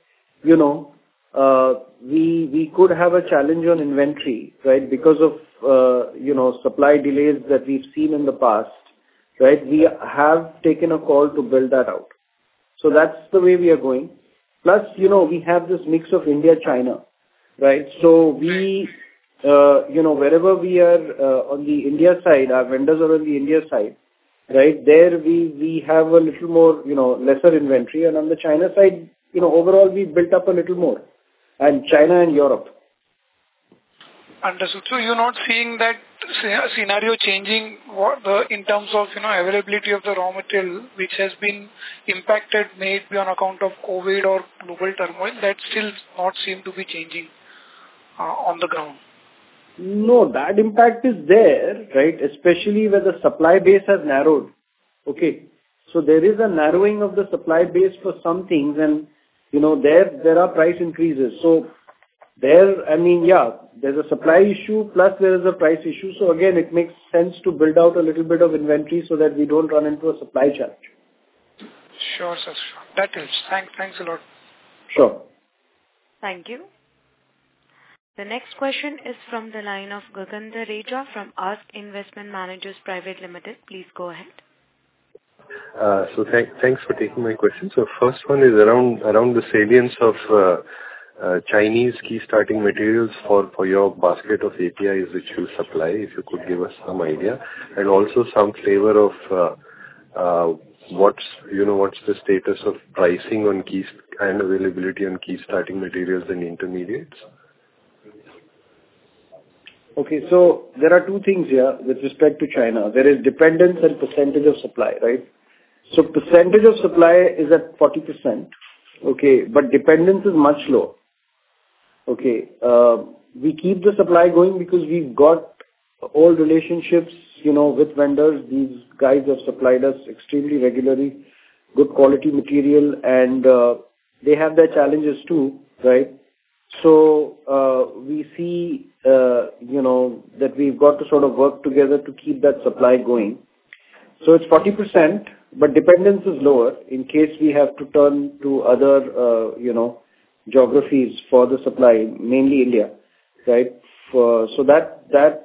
we could have a challenge on inventory, right, because of, supply delays that we've seen in the past, right, we have taken a call to build that out. So that's the way we are going. Plus, we have this mix of India, China, right? So we, wherever we are on the India side, our vendors are on the India side, right? There we have a little more, lesser inventory. And on the China side, overall we built up a little more. And China and Europe. Understood. So you're not seeing that scenario changing in terms of, availability of the raw material, which has been impacted maybe on account of COVID or global turmoil, that still not seem to be changing on the ground? No, that impact is there, right? Especially where the supply base has narrowed. Okay. So there is a narrowing of the supply base for some things, and, there are price increases. So there, there's a supply issue, plus there is a price issue. So again, it makes sense to build out a little bit of inventory so that we don't run into a supply challenge. Sure, sir. Sure. That helps. Thanks a lot. Sure. Thank you. The next question is from the line of Gagan Dhareja from Ask Investment Managers Private Limited. Please go ahead. So thanks for taking my question. So first one is around the salience of Chinese key starting materials for your basket of APIs which you supply, if you could give us some idea, and also some flavor of what's the status of pricing on key and availability on key starting materials and intermediates. Okay, so there are two things here with respect to China. There is dependence and percentage of supply, right? So percentage of supply is at 40%, okay, but dependence is much lower. Okay, we keep the supply going because we've got old relationships, with vendors. These guys have supplied us extremely regularly, good quality material, and they have their challenges too, right? So we see, that we've got to sort of work together to keep that supply going. So it's 40%, but dependence is lower in case we have to turn to other, geographies for the supply, mainly India, right? So that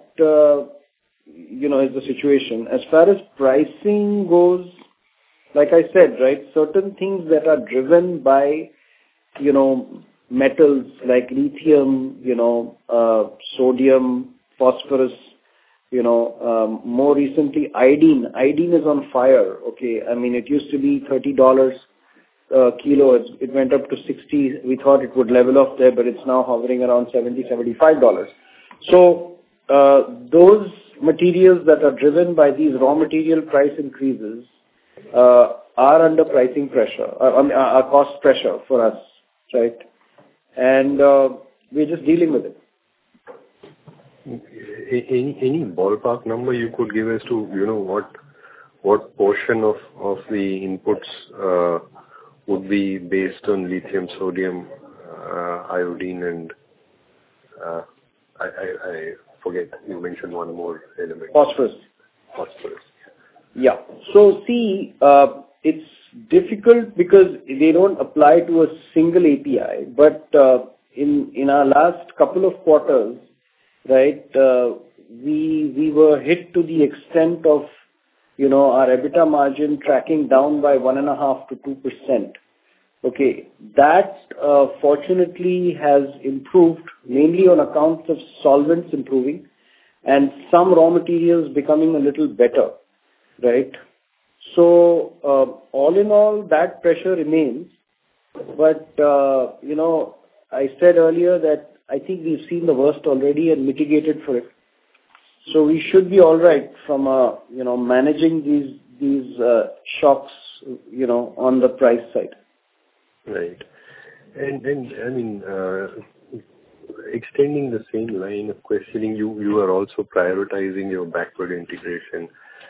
is the situation. As far as pricing goes, like I said, right, certain things that are driven by, metals like lithium, sodium, phosphorus, more recently iodine. Iodine is on fire, okay? It used to be $30 kilo. It went up to 60. We thought it would level off there, but it's now hovering around $70, $75. So those materials that are driven by these raw material price increases are under pricing pressure, are cost pressure for us, right? And we're just dealing with it. Any ballpark number you could give as to, what portion of the inputs would be based on lithium, sodium, iodine, and I forget, you mentioned one more element. Phosphorus. Phosphorus. Yeah. So see, it's difficult because they don't apply to a single API, but in our last couple of quarters, right, we were hit to the extent of, our EBITDA margin tracking down by 1.5 to 2%. Okay, that fortunately has improved mainly on account of solvents improving and some raw materials becoming a little better, right? So all in all, that pressure remains. But I said earlier that I think we've seen the worst already and mitigated for it. So we should be all right from managing these shocks, on the price side. Right. And I mean, extending the same line of questioning, you are also prioritizing your backward integration.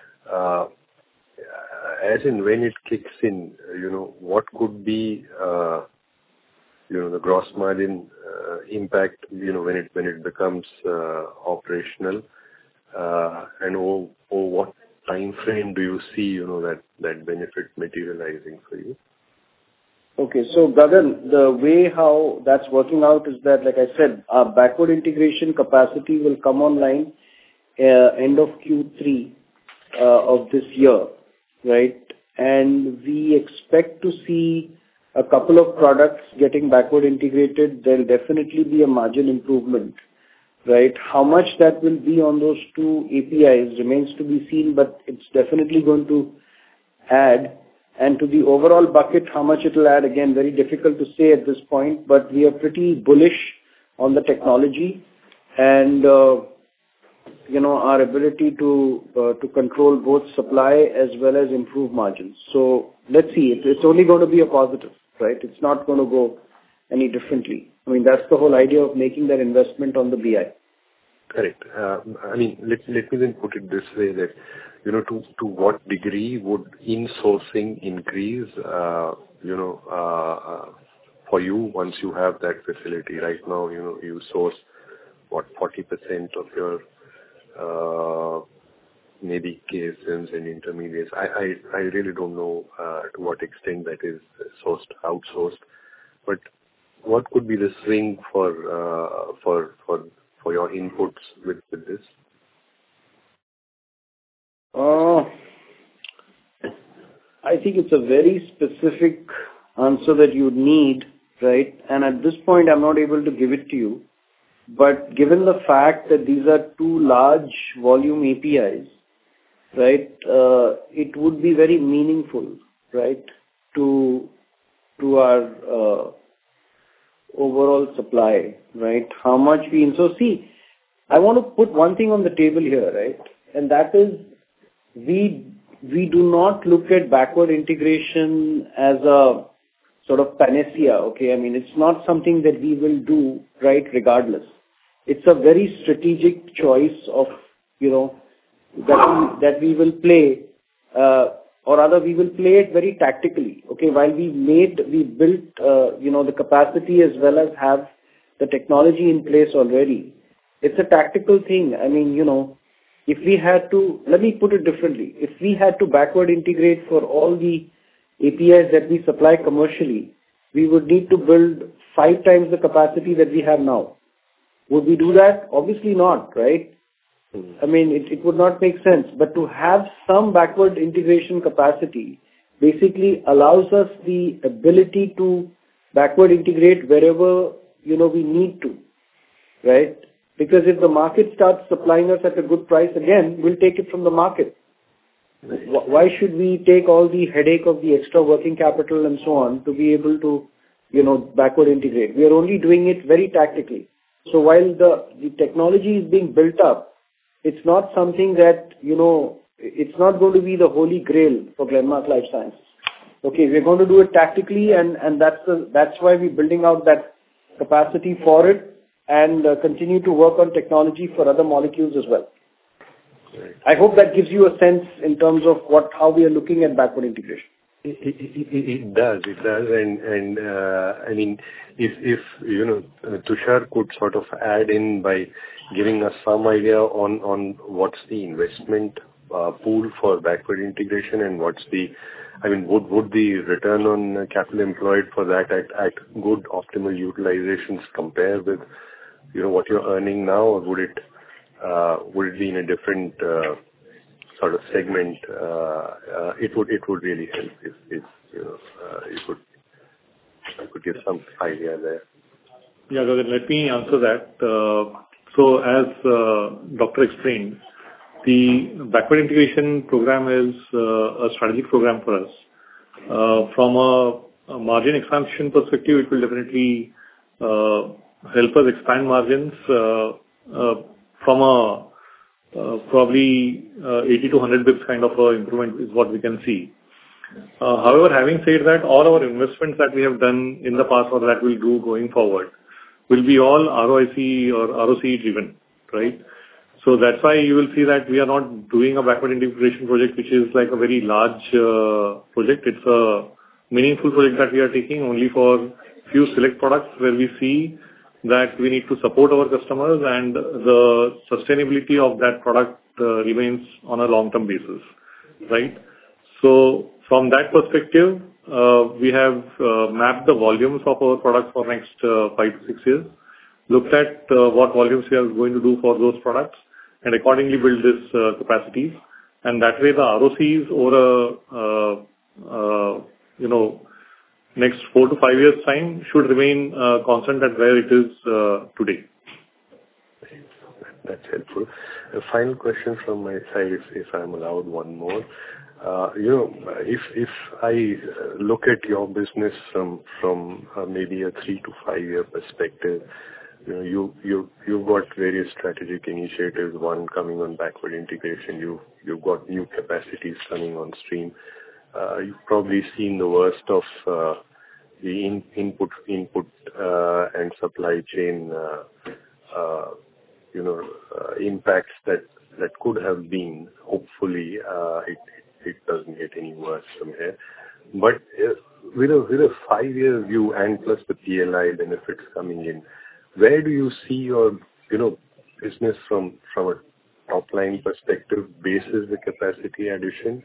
As in when it kicks in, what could be, the gross margin impact, when it becomes operational, and over what time frame do you see, that benefit materializing for you? Okay, so Gagan, the way how that's working out is that, like I said, our backward integration capacity will come online end of Q3 of this year, right? And we expect to see a couple of products getting backward integrated. There'll definitely be a margin improvement, right? How much that will be on those two APIs remains to be seen, but it's definitely going to add. And to the overall bucket, how much it will add, again, very difficult to say at this point, but we are pretty bullish on the technology and, our ability to control both supply as well as improve margins. So let's see. It's only going to be a positive, right? It's not going to go any differently. I mean, that's the whole idea of making that investment on the BI. Correct. I mean, let me then put it this way that, to what degree would insourcing increase, for you once you have that facility? Right now, you source, 40% of your maybe KSMs and intermediates. I really don't know to what extent that is outsourced, but what could be the swing for your inputs with this? I think it's a very specific answer that you need, right? And at this point, I'm not able to give it to you. But given the fact that these are two large volume APIs, right, it would be very meaningful, right, to our overall supply, right? How much we... So see, I want to put one thing on the table here, right? And that is, we do not look at backward integration as a sort of panacea, okay? I mean, it's not something that we will do, right, regardless. It's a very strategic choice of, that we will play, or rather we will play it very tactically, okay? While we built, the capacity as well as have the technology in place already. It's a tactical thing. I mean, if we had to, let me put it differently. If we had to backward integrate for all the APIs that we supply commercially, we would need to build 5 times the capacity that we have now. Would we do that? Obviously not, right? I mean, it would not make sense. But to have some backward integration capacity basically allows us the ability to backward integrate wherever, we need to, right? Because if the market starts supplying us at a good price again, we'll take it from the market. Why should we take all the headache of the extra working capital and so on to be able to, backward integrate? We are only doing it very tactically. So while the technology is being built up, it's not something that, it's not going to be the holy grail for Glenmark Life Sciences. Okay, we're going to do it tactically and that's why we're building out that capacity for it and continue to work on technology for other molecules as well. Right. I hope that gives you a sense in terms of how we are looking at backward integration. It does. And I mean, if Tushar could sort of add in by giving us some idea on what's the investment pool for backward integration and would the return on capital employed for that at good optimal utilizations compare with what you're earning now, or would it be in a different sort of segment? It would really help if you could give some idea there. Yeah, Gagan, let me answer that. So as Doctor explained, the backward integration program is a strategic program for us. From a margin expansion perspective, it will definitely help us expand margins from a probably 80 to 100 bits kind of improvement is what we can see. However, having said that, all our investments that we have done in the past or that we'll do going forward will be all ROIC or ROC driven, right? So that's why you will see that we are not doing a backward integration project, which is like a very large project. It's a meaningful project that we are taking only for few select products where we see that we need to support our customers and the sustainability of that product remains on a long-term basis, right? So from that perspective, we have mapped the volumes of our products for next 5 to 6 years, looked at what volumes we are going to do for those products, and accordingly build this capacities. And that way the ROCs over next 4 to 5 years time should remain constant at where it is today. That's helpful. A final question from my side, if I'm allowed one more. If I look at your business from maybe a 3 to 5 year perspective, you've got various strategic initiatives. One coming on backward integration. You've got new capacities coming on stream. You've probably seen the worst of the input and supply chain impacts that could have been. Hopefully, it doesn't get any worse from here. But with a 5-year view and plus the PLI benefits coming in, where do you see your business from a top line perspective basis the capacity addition?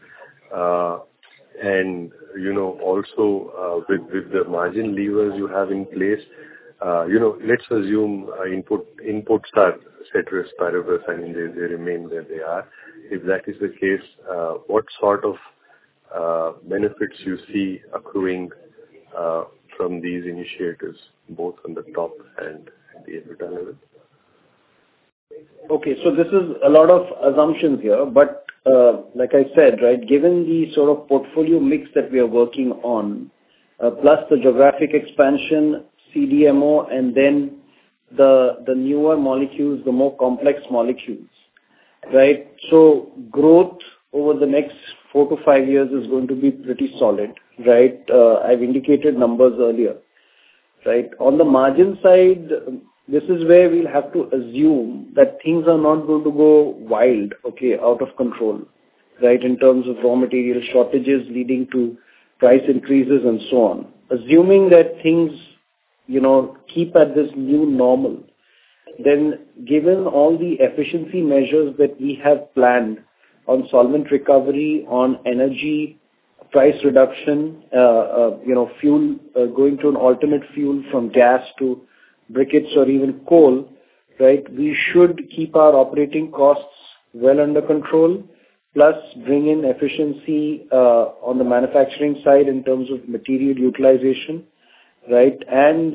And also with the margin levers you have in place, let's assume inputs are ceteris paribus, I mean they remain where they are. If that is the case, what sort of benefits you see accruing from these initiatives, both on the top and the EBITDA level? Okay, so this is a lot of assumptions here, but like I said, right, given the sort of portfolio mix that we are working on, plus the geographic expansion, CDMO, and then the newer molecules, the more complex molecules, right? So growth over the next 4 to 5 years is going to be pretty solid, right? I've indicated numbers earlier, right? On the margin side, this is where we'll have to assume that things are not going to go wild, okay, out of control, right, in terms of raw material shortages leading to price increases and so on. Assuming that things, keep at this new normal, then given all the efficiency measures that we have planned on solvent recovery, on energy price reduction, fuel, going to an alternate fuel from gas to briquettes or even coal, right, we should keep our operating costs well under control, plus bring in efficiency on the manufacturing side in terms of material utilization, right, and,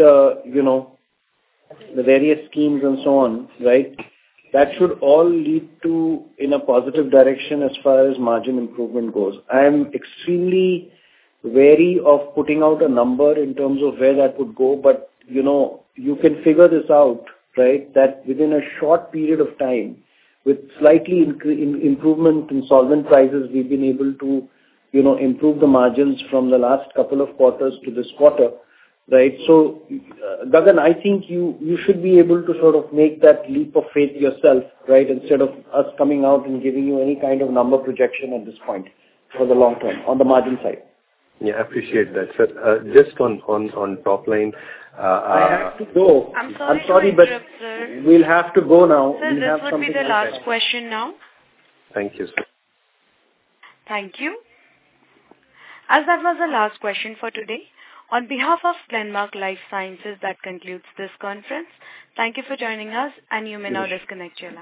the various schemes and so on, right, that should all lead to in a positive direction as far as margin improvement goes. I am extremely wary of putting out a number in terms of where that would go, but, you can figure this out, right, that within a short period of time, with slightly improvement in solvent prices, we've been able to, improve the margins from the last couple of quarters to this quarter, right? So, Gagan, I think you should be able to sort of make that leap of faith yourself, right, instead of us coming out and giving you any kind of number projection at this point for the long term on the margin side. Yeah, I appreciate that, sir. Just on top line. I have to go. I'm sorry, but sir. We'll have to go now. Sir, this would be the last question now. Thank you, sir. Thank you. As that was the last question for today, on behalf of Glenmark Life Sciences, that concludes this conference. Thank you for joining us, and you may now disconnect your line.